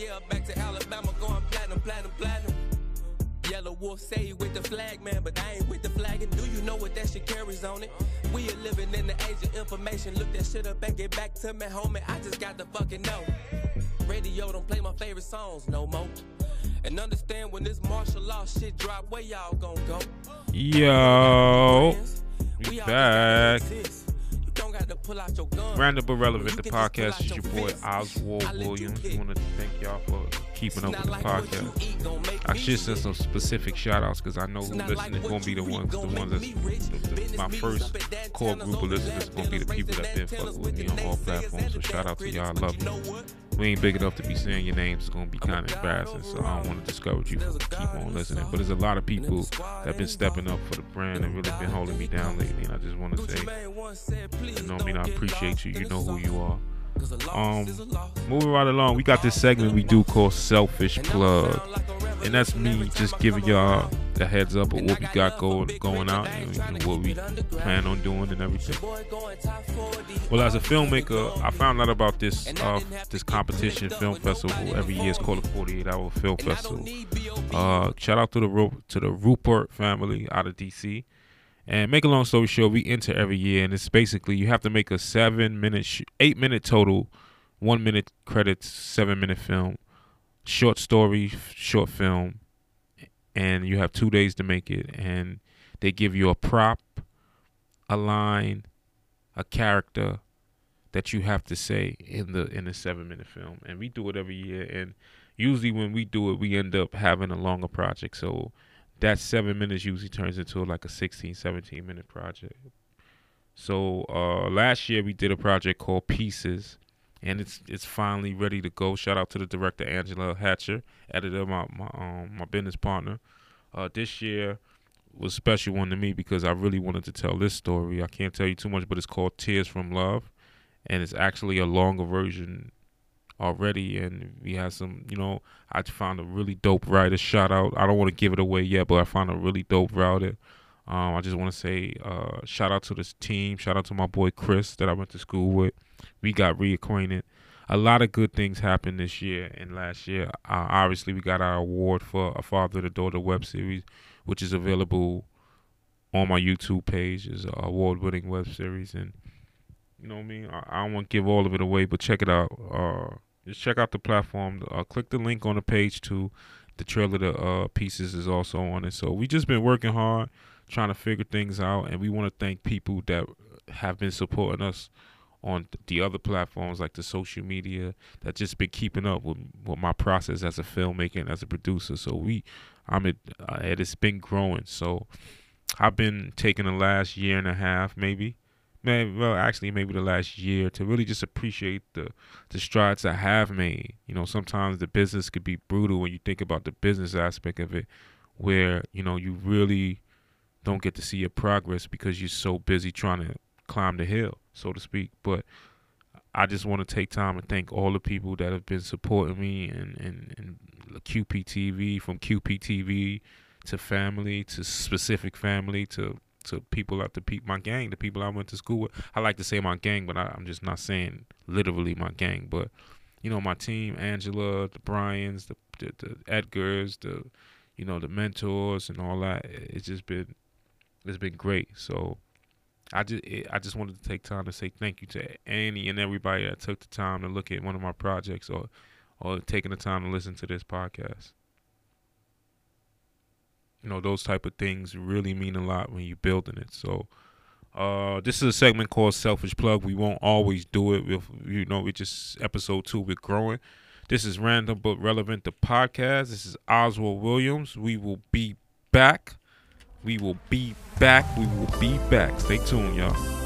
yeah, back to Alabama, going platinum, platinum, platinum. Yellow Wolf say he with the flag, man, but I ain't with the flag. And do you know what that shit carries on it? We are living in the age of information. Look that shit up and get back to me, homie. I just got to fucking know. Radio don't play my favorite songs no more. And understand when this martial law shit drop, where y'all gonna go? Yo, we back. Random but relevant, the podcast is your boy Oswald Williams. I want to thank y'all for keeping up with the podcast. I should send some specific shout outs because I know who listening is going to be the ones that's my first core group of listeners is going to be the people that been fucking with me on all platforms. So shout out to y'all. I love you. We ain't big enough to be saying your names. It's going to be kind of embarrassing, so I don't want to discourage you from keep on listening. But there's a lot of people that have been stepping up for the brand and really been holding me down lately. And I just want to say, you know what I mean? I appreciate you. You know who you are. Moving right along, we got this segment we do called Selfish Plug, and that's me just giving y'all a heads up of what we got going out and what we plan on doing and everything. Well, as a filmmaker, I found out about this competition film festival every year. It's called the 48-Hour Film Festival. Shout out to the Rupert family out of DC. And make a long story short, we enter every year, and it's basically you have to make a 8-minute total, 1 minute credits, 7-minute film, short story, short film, and you have 2 days to make it. And they give you a prop, a line, a character that you have to say in the 7-minute film. And we do it every year, and usually when we do it, we end up having a longer project. So that 7 minutes usually turns into like a 16, 17-minute project. So last year we did a project called Pieces, and it's finally ready to go. Shout out to the director Angela Hatcher, editor, my business partner. This year was a special one to me because I really wanted to tell this story. I can't tell you too much, but it's called Tears from Love, and it's actually a longer version already, and we had some, I found a really dope writer. Shout out, I don't want to give it away yet, but I found a really dope writer. I just want to say shout out to this team. Shout out to my boy Chris that I went to school with. We got reacquainted. A lot of good things happened this year and last year. Obviously, we got our award for A Father to Daughter web series, which is available on my YouTube page. It's an award-winning web series, and you know what I mean? I don't want to give all of it away, but check it out. Just check out the platform. Click the link on the page too. The trailer to Pieces is also on it. So we just been working hard, trying to figure things out, and we want to thank people that have been supporting us on the other platforms like the social media that just been keeping up with my process as a filmmaker and as a producer. So it's been growing. So I've been taking the last year and a half, maybe the last year to really just appreciate the strides I have made. Sometimes the business could be brutal when you think about the business aspect of it, where, you really don't get to see your progress because you're so busy trying to climb the hill, so to speak. But I just want to take time and thank all the people that have been supporting me and QPTV, from QPTV to family, to specific family, to people out my gang, the people I went to school with. I like to say my gang, but I'm just not saying literally my gang. But my team, Angela, the Bryans, the Edgars, the mentors and all that. It's been great. So I just wanted to take time to say thank you to any and everybody that took the time to look at one of my projects or taking the time to listen to this podcast. Those type of things really mean a lot when you're building it. So this is a segment called Selfish Plug. We won't always do it. It's just episode 2. We're growing. This is Random but Relevant, the podcast. This is Oswald Williams. We will be back. Stay tuned, y'all.